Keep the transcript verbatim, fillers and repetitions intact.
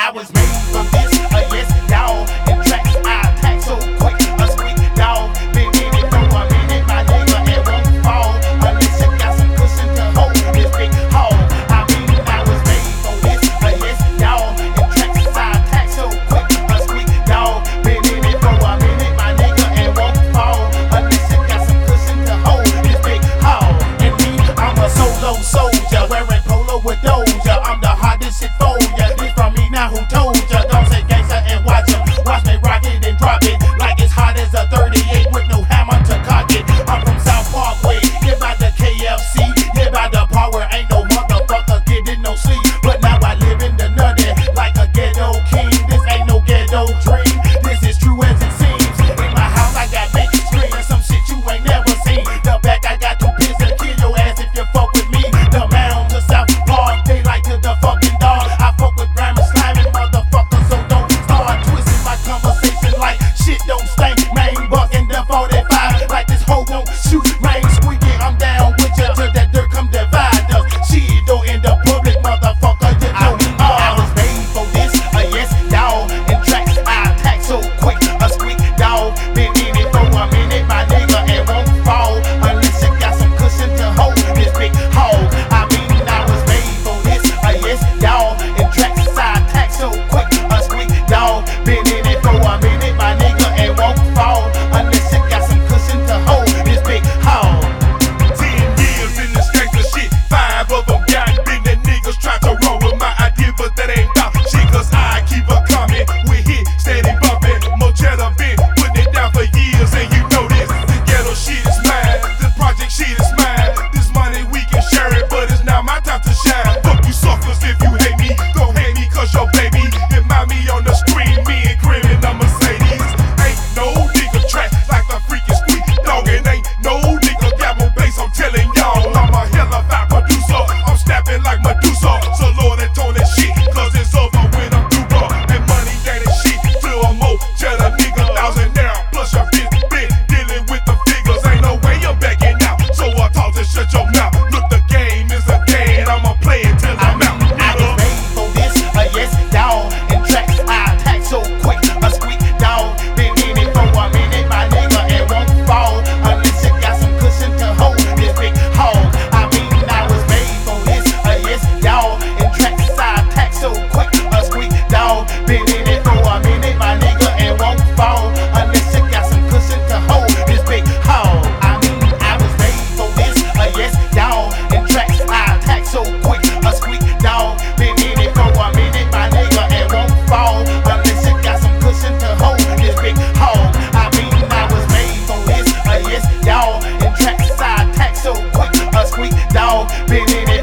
I was made for this, a yes, dawg. In tracks I attack so quick, a squeak, dawg. Been in it for a minute, my nigga, and won't fall unless you got some cushion to hold this big hog. I mean, I was made for this, a yes, dawg. In tracks I attack so quick, a squeak, dawg. Been in it for a minute, my nigga, and won't fall unless you got some cushion to hold this big hog. And me, I'm a solo soldier, wearing polo with Doja. I'm the hottest shit for ya. This from me now, who told ya? Don't say gangsta and watch ya. Watch me rock it and drop it like it's hot as a thirty-eight with no hammer to cock it. I'm from South Parkway, yeah, by the K F C, yeah, by the part where ain't no motherfucker getting no sleep. But now I live in the nutty like a ghetto king. This ain't no ghetto dream, this is true as it seems. In my house I got big screaming some shit you ain't never seen. The back I got two pins to kill your ass if you fuck with me. The mound to South Park, they like to the fucking dog. I fuck with grime and slamming motherfuckers, so don't start twisting my conversation like shit don't stink. Main buck in the forty-five, like this hoe won't shoot. Rain squeaking, I'm down with ya till that dirt come divide us. Shit though in the public, motherfucker, you know me. I was made for this, a yes, dawg. In tracks I attack so quick, a squeak, dawg. Been in it for a minute, my nigga, and won't fall unless you got some cushion to hold this big hog. I mean, I was made for this, a yes, dawg. In tracks I attack so quick, a squeak, dawg. Been in it for a minute, my nigga, and won't fall unless you got some cushion to hold this big hog. Ten years in this gangsta shit, five of them got big. That niggas try to roll with my idea, but that ain't about shit, cause I keep a coming. We hit, steady bumping. Mojetta been putting it down for years, and you know this. This ghetto shit is mine, this project shit is mine. This money we can share it, but it's now my time to shine. Fuck you suckers if you hate me, don't hate me cause your baby. Remind me on the screen, me and Grim in a Mercedes. Ain't no nigga track like the freaking squeak dog, and ain't no nigga got more bass, I'm telling y'all. I'm a hella fat producer, I'm snapping like Medusa. So Lord and tone that shit, cause it's over when I'm through, bro. And money that is shit, feel a mo, jet a nigga thousandaire. Plus your bitch been dealing with the figures, ain't no way you're backing out. So I talk to shut your mouth. Look, the game is a game, I'ma play it till I'm out. I was made for this, a yes, dawg. In tracks I attack so quick, a squeak, dawg. Been in it for a minute, my nigga, and won't fall unless you got some cushion to hold this big hog. I mean, I was made for this, a yes, dawg. In tracks I attack so quick, a squeak, dawg. Been in it for a minute, my nigga, and won't fall unless you got some cushion to hold this big hog. I mean, I was made for this, a yes, dawg. In tracks I attack so quick, a squeak, dawg. Been in it for a minute, my nigga, and won't fall unless you got some cushion to hold this big hog. I mean, I was made for this, a yes, dawg. In tracks I attack so quick, a squeak, dawg. Been in it